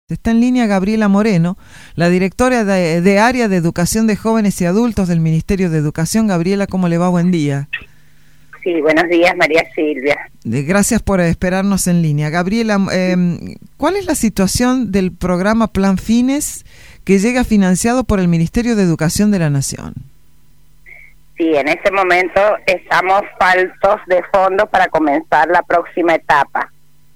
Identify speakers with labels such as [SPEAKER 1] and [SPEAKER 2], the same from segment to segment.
[SPEAKER 1] Está en línea Gabriela Moreno, la directora de Área de Educación de Jóvenes y Adultos del Ministerio de Educación. Gabriela, ¿cómo le va? Buen día.
[SPEAKER 2] Sí, buenos días, María Silvia.
[SPEAKER 1] Gracias por esperarnos en línea. Gabriela, ¿cuál es la situación del programa Plan Fines que llega financiado por el Ministerio de Educación de la Nación?
[SPEAKER 2] Sí, en este momento estamos faltos de fondos para comenzar la próxima etapa.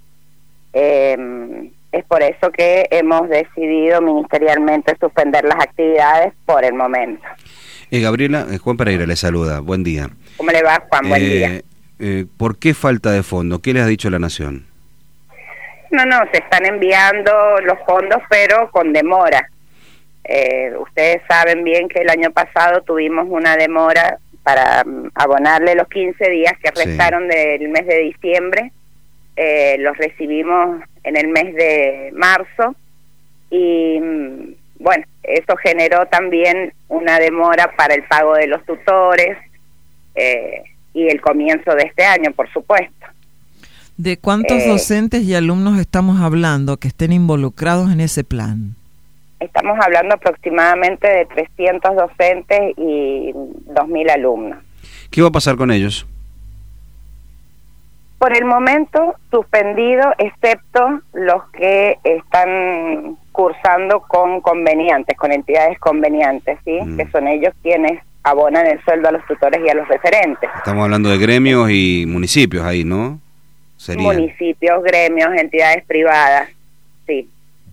[SPEAKER 2] Es por eso que hemos decidido ministerialmente suspender las actividades por el momento.
[SPEAKER 3] Gabriela, Juan Pereira le saluda. Buen día.
[SPEAKER 2] ¿Cómo le va, Juan? Buen día.
[SPEAKER 3] ¿Por qué falta de fondo? ¿Qué les ha dicho la Nación?
[SPEAKER 2] No, se están enviando los fondos, pero con demora. Ustedes saben bien que el año pasado tuvimos una demora para abonarle los 15 días que restaron del mes de diciembre. Los recibimos en el mes de marzo y bueno, eso generó también una demora para el pago de los tutores y el comienzo de este año, por supuesto.
[SPEAKER 1] ¿De cuántos docentes y alumnos estamos hablando que estén involucrados en ese plan?
[SPEAKER 2] Estamos hablando aproximadamente de 300 docentes y 2.000 alumnos.
[SPEAKER 3] ¿Qué va a pasar con ellos?
[SPEAKER 2] Por el momento suspendido, excepto los que están cursando con conveniantes, con entidades conveniantes, ¿sí? Que son ellos quienes abonan el sueldo a los tutores y a los referentes.
[SPEAKER 3] Estamos hablando de gremios y municipios ahí, ¿no? Serían. Municipios,
[SPEAKER 2] gremios, entidades privadas, sí.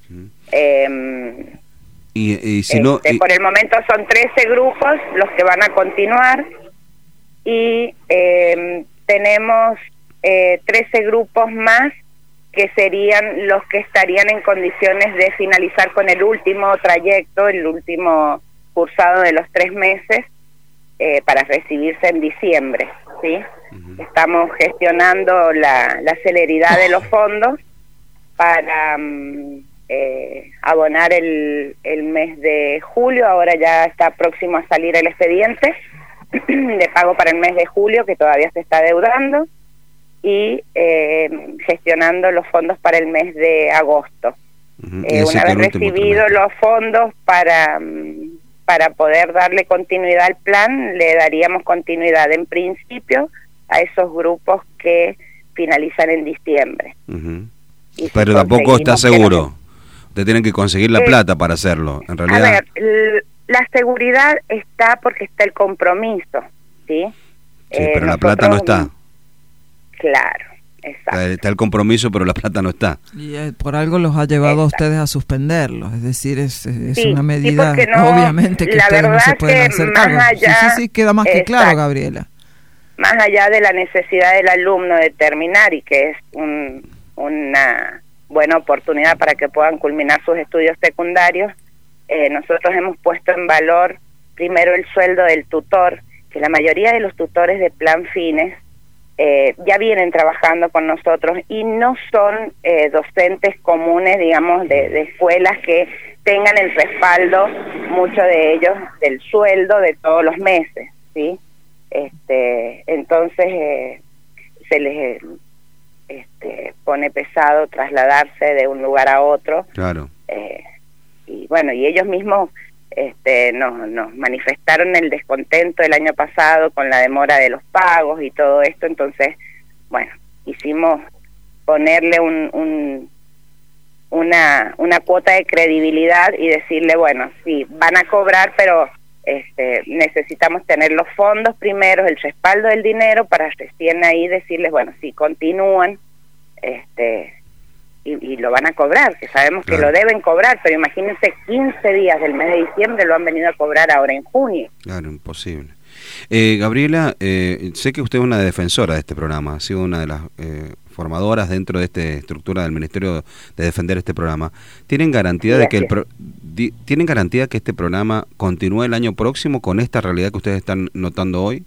[SPEAKER 3] Y si no...
[SPEAKER 2] Por el momento son 13 grupos los que van a continuar y tenemos 13 grupos más que serían los que estarían en condiciones de finalizar con el último trayecto, el último cursado de los 3 meses para recibirse en diciembre, ¿sí? Estamos gestionando la celeridad de los fondos para abonar el mes de julio. Ahora ya está próximo a salir el expediente de pago para el mes de julio, que todavía se está adeudando, y gestionando los fondos para el mes de agosto. Una vez recibidos los fondos para poder darle continuidad al plan, le daríamos continuidad en principio a esos grupos que finalizan en diciembre.
[SPEAKER 3] Pero tampoco está seguro. Ustedes tienen que conseguir la plata para hacerlo, en realidad.
[SPEAKER 2] A ver, la seguridad está porque está el compromiso, ¿sí?
[SPEAKER 3] Sí, pero la plata no está.
[SPEAKER 2] Claro, exacto.
[SPEAKER 3] Está el compromiso, pero la plata no está.
[SPEAKER 1] Y por algo los ha llevado a ustedes a suspenderlos, es decir, es una medida,
[SPEAKER 2] no,
[SPEAKER 1] obviamente, que ustedes no se pueden hacer cargo. Sí, queda más que claro, Gabriela.
[SPEAKER 2] Más allá de la necesidad del alumno de terminar y que es una buena oportunidad para que puedan culminar sus estudios secundarios, nosotros hemos puesto en valor primero el sueldo del tutor, que la mayoría de los tutores de Plan Fines ya vienen trabajando con nosotros y no son docentes comunes, digamos, de escuelas que tengan el respaldo, muchos de ellos, del sueldo de todos los meses, ¿sí? Entonces se les pone pesado trasladarse de un lugar a otro.
[SPEAKER 3] Claro.
[SPEAKER 2] Y bueno, y ellos mismos nos manifestaron el descontento el año pasado con la demora de los pagos y todo esto. Entonces, bueno, quisimos ponerle una cuota de credibilidad y decirle, bueno, sí, van a cobrar, pero necesitamos tener los fondos primero, el respaldo del dinero, para recién ahí decirles, bueno, sí, continúan, y lo van a cobrar, que sabemos que lo deben cobrar, pero imagínense, 15 días del mes de diciembre lo han venido a cobrar ahora en junio.
[SPEAKER 3] Claro, imposible. Gabriela, sé que usted es una defensora de este programa, ha sido una de las formadoras dentro de esta estructura del Ministerio de defender este programa. ¿Tienen garantía de que tienen garantía que este programa continúe el año próximo con esta realidad que ustedes están notando hoy?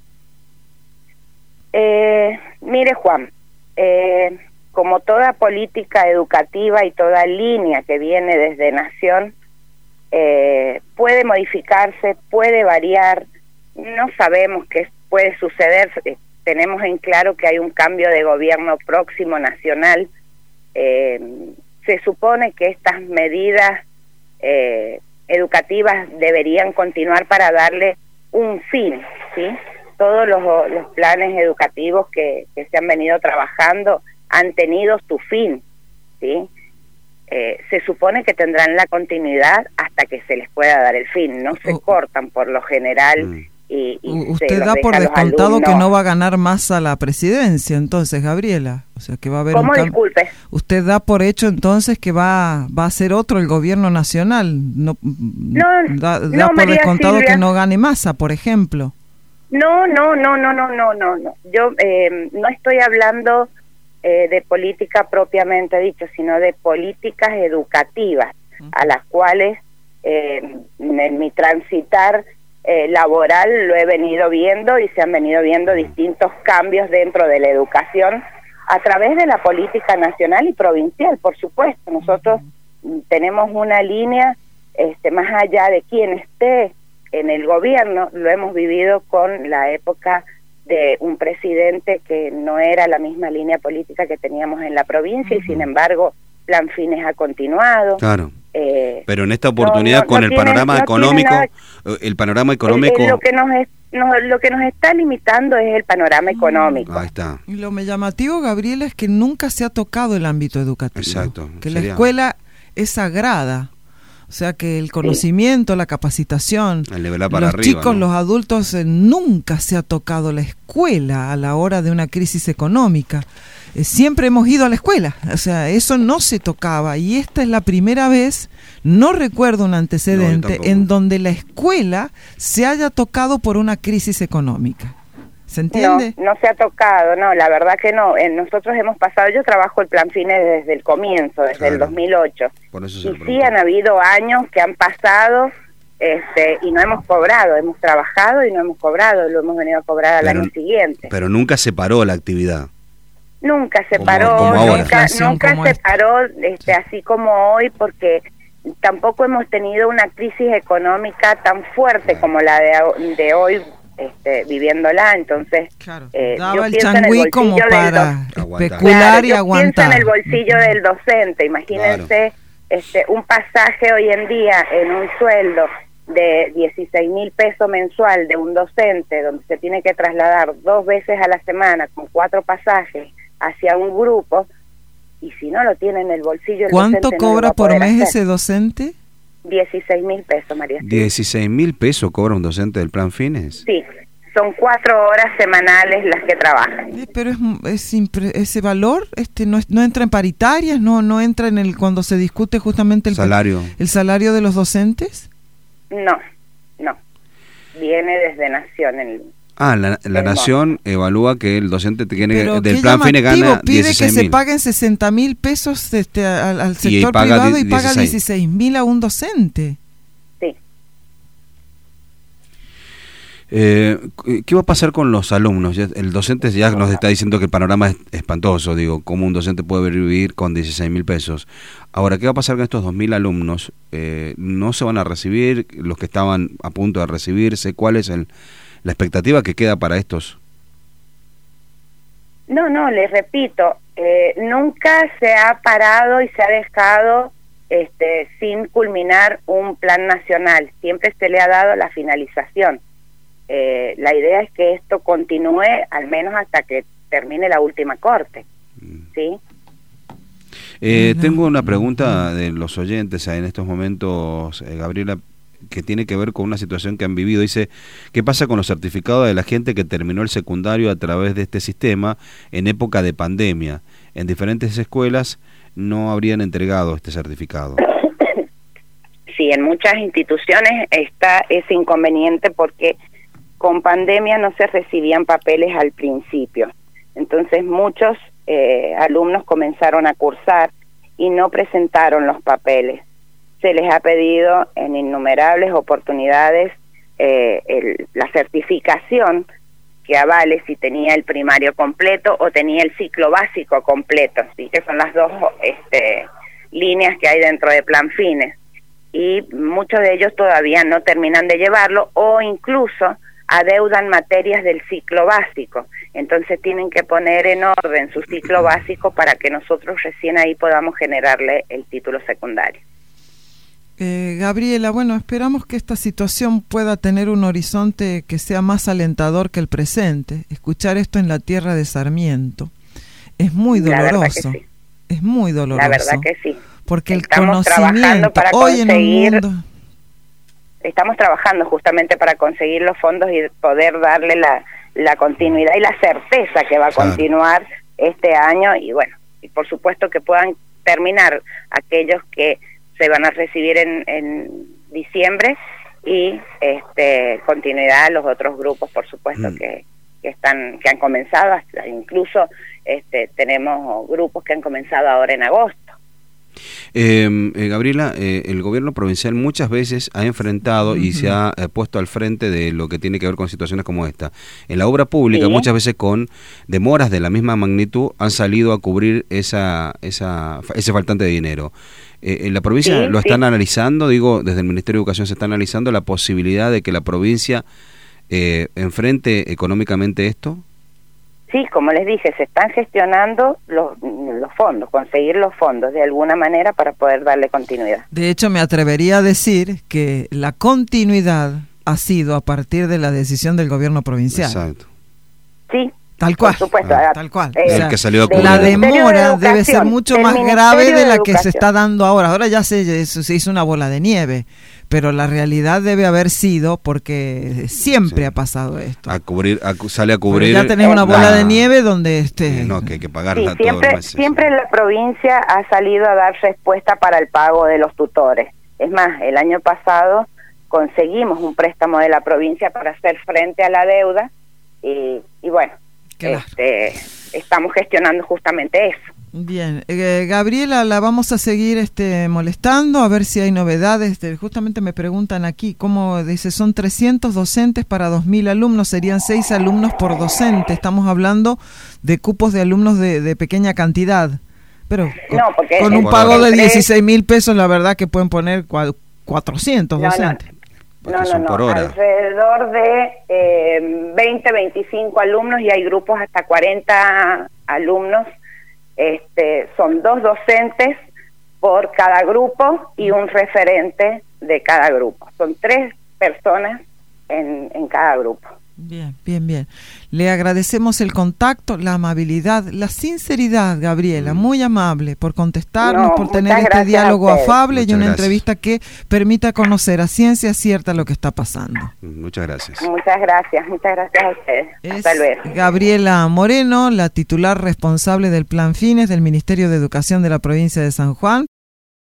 [SPEAKER 2] Mire, Juan, como toda política educativa y toda línea que viene desde Nación, puede modificarse, puede variar, no sabemos qué puede suceder. Tenemos en claro que hay un cambio de gobierno próximo nacional se supone que estas medidas educativas deberían continuar para darle un fin, ¿sí? Todos los planes educativos que se han venido trabajando han tenido su fin, ¿sí? Se supone que tendrán la continuidad hasta que se les pueda dar el fin, no se cortan por lo general. Y
[SPEAKER 1] usted da por descontado que no va a ganar más a la presidencia, entonces, Gabriela, o sea que va a haber
[SPEAKER 2] ¿Cómo? Disculpe.
[SPEAKER 1] Usted da por hecho entonces que va a ser otro el gobierno nacional, da por
[SPEAKER 2] María
[SPEAKER 1] descontado
[SPEAKER 2] Silvia,
[SPEAKER 1] que no gane Massa, por ejemplo.
[SPEAKER 2] No. Yo no estoy hablando de política propiamente dicho, sino de políticas educativas, a las cuales en mi transitar laboral lo he venido viendo, y se han venido viendo distintos cambios dentro de la educación a través de la política nacional y provincial, por supuesto. Nosotros tenemos una línea, más allá de quien esté en el gobierno, lo hemos vivido con la época de un presidente que no era la misma línea política que teníamos en la provincia, y sin embargo Plan Fines ha continuado.
[SPEAKER 3] Claro. Pero en esta oportunidad con el panorama económico, el panorama económico...
[SPEAKER 2] Lo que nos está limitando es el panorama económico.
[SPEAKER 3] Ahí está.
[SPEAKER 1] Y lo llamativo, Gabriela, es que nunca se ha tocado el ámbito educativo.
[SPEAKER 3] Exacto.
[SPEAKER 1] Que la escuela es sagrada. O sea que el conocimiento, la capacitación,
[SPEAKER 3] el nivelar para
[SPEAKER 1] los
[SPEAKER 3] arriba,
[SPEAKER 1] chicos,
[SPEAKER 3] ¿no?
[SPEAKER 1] los adultos, nunca se ha tocado la escuela a la hora de una crisis económica. Siempre hemos ido a la escuela, o sea, eso no se tocaba, y esta es la primera vez, no recuerdo un antecedente en donde la escuela se haya tocado por una crisis económica. ¿Se entiende?
[SPEAKER 2] No se ha tocado, no, la verdad que no. Nosotros hemos pasado, yo trabajo el Plan Fines desde el comienzo, desde el 2008.
[SPEAKER 3] Por eso
[SPEAKER 2] y sí han habido años que han pasado y no hemos cobrado, hemos trabajado y no hemos cobrado, lo hemos venido a cobrar al año siguiente.
[SPEAKER 3] Pero nunca se paró la actividad.
[SPEAKER 2] Nunca se paró, nunca se paró, así como hoy, porque tampoco hemos tenido una crisis económica tan fuerte como la de hoy, viviéndola. Entonces,
[SPEAKER 1] daba el changüí como para especular y aguantar.
[SPEAKER 2] Piensa en el bolsillo del docente, imagínense un pasaje hoy en día en un sueldo de 16.000 pesos mensual de un docente, donde se tiene que trasladar 2 veces a la semana con 4 pasajes hacia un grupo, y si no lo tiene en el bolsillo, el
[SPEAKER 1] ¿cuánto
[SPEAKER 2] docente
[SPEAKER 1] cobra
[SPEAKER 2] no
[SPEAKER 1] por mes ese docente?
[SPEAKER 2] 16.000 pesos, María.
[SPEAKER 3] ¿16.000 pesos cobra un docente del Plan Fines?
[SPEAKER 2] Sí, son 4 horas semanales las que trabajan.
[SPEAKER 1] Pero ese valor no entra en paritarias, no entra en el cuando se discute justamente el salario de los docentes.
[SPEAKER 2] No, viene desde Nación.
[SPEAKER 3] La Nación evalúa que el docente
[SPEAKER 1] pero
[SPEAKER 3] del Plan Fines gana 16.000.
[SPEAKER 1] Pide que se paguen 60.000 pesos al sector privado y paga 16.000 a un docente.
[SPEAKER 2] Sí.
[SPEAKER 3] ¿Qué va a pasar con los alumnos? El docente ya nos está diciendo que el panorama es espantoso, cómo un docente puede vivir con 16.000 pesos. Ahora, ¿qué va a pasar con estos 2.000 alumnos? ¿No se van a recibir los que estaban a punto de recibirse? ¿Cuál es la expectativa que queda para estos?
[SPEAKER 2] No, les repito, nunca se ha parado y se ha dejado sin culminar un plan nacional. Siempre se le ha dado la finalización. La idea es que esto continúe al menos hasta que termine la última corte, ¿sí?
[SPEAKER 3] Tengo una pregunta de los oyentes en estos momentos, Gabriela, que tiene que ver con una situación que han vivido. Dice, ¿qué pasa con los certificados de la gente que terminó el secundario a través de este sistema en época de pandemia? En diferentes escuelas no habrían entregado este certificado.
[SPEAKER 2] Sí, en muchas instituciones está ese inconveniente porque con pandemia no se recibían papeles al principio. Entonces muchos alumnos comenzaron a cursar y no presentaron los papeles. Se les ha pedido en innumerables oportunidades la certificación que avale si tenía el primario completo o tenía el ciclo básico completo, ¿sí? Que son las dos líneas que hay dentro de Plan Fines. Y muchos de ellos todavía no terminan de llevarlo, o incluso adeudan materias del ciclo básico, entonces tienen que poner en orden su ciclo básico para que nosotros recién ahí podamos generarle el título secundario.
[SPEAKER 1] Gabriela, bueno, esperamos que esta situación pueda tener un horizonte que sea más alentador que el presente. Escuchar esto en la tierra de Sarmiento es muy doloroso, sí. Es muy doloroso.
[SPEAKER 2] La verdad que sí.
[SPEAKER 1] Porque
[SPEAKER 2] estamos
[SPEAKER 1] el conocimiento
[SPEAKER 2] para
[SPEAKER 1] hoy en un mundo...
[SPEAKER 2] Estamos trabajando justamente para conseguir los fondos y poder darle la continuidad y la certeza que va a continuar este año, y bueno, y por supuesto que puedan terminar aquellos que se van a recibir en diciembre, y continuidad a los otros grupos, por supuesto, que han comenzado, hasta incluso tenemos grupos que han comenzado ahora en agosto.
[SPEAKER 3] Gabriela, el gobierno provincial muchas veces ha enfrentado y se ha puesto al frente de lo que tiene que ver con situaciones como esta. En la obra pública, muchas veces con demoras de la misma magnitud han salido a cubrir ese faltante de dinero. ¿En la provincia lo están analizando? Digo, desde el Ministerio de Educación se está analizando la posibilidad de que la provincia enfrente económicamente esto.
[SPEAKER 2] Sí, como les dije, se están gestionando los fondos, conseguir los fondos de alguna manera para poder darle continuidad.
[SPEAKER 1] De hecho, me atrevería a decir que la continuidad ha sido a partir de la decisión del gobierno provincial.
[SPEAKER 3] Exacto.
[SPEAKER 2] Sí.
[SPEAKER 1] Tal cual,
[SPEAKER 2] por supuesto,
[SPEAKER 1] tal cual.
[SPEAKER 3] El que salió a
[SPEAKER 1] la demora debe ser mucho más grave de la que se está dando ahora. Ahora ya se hizo una bola de nieve, pero la realidad debe haber sido, porque siempre ha pasado esto.
[SPEAKER 3] Sale a cubrir.
[SPEAKER 1] Pero ya tenés una bola de nieve donde
[SPEAKER 3] no, que hay que pagarla todos los meses.
[SPEAKER 2] Siempre la provincia ha salido a dar respuesta para el pago de los tutores. Es más, el año pasado conseguimos un préstamo de la provincia para hacer frente a la deuda, y bueno, claro. Estamos gestionando justamente eso.
[SPEAKER 1] Bien, Gabriela, la vamos a seguir molestando a ver si hay novedades. Justamente me preguntan aquí, ¿cómo dice? Son 300 docentes para 2.000 alumnos, serían 6 alumnos por docente. Estamos hablando de cupos de alumnos de pequeña cantidad, pero con un pago de 16.000 pesos, la verdad que pueden poner 400 docentes.
[SPEAKER 2] No, alrededor de 20, 25 alumnos, y hay grupos hasta 40 alumnos. Son 2 docentes por cada grupo y un referente de cada grupo. Son 3 personas en cada grupo.
[SPEAKER 1] Bien. Le agradecemos el contacto, la amabilidad, la sinceridad, Gabriela, muy amable por contestarnos, por tener este diálogo afable y una entrevista que permita conocer a ciencia cierta lo que está pasando.
[SPEAKER 3] Muchas gracias.
[SPEAKER 2] Muchas gracias a ustedes. Hasta luego.
[SPEAKER 1] Gabriela Moreno, la titular responsable del Plan Fines del Ministerio de Educación de la provincia de San Juan.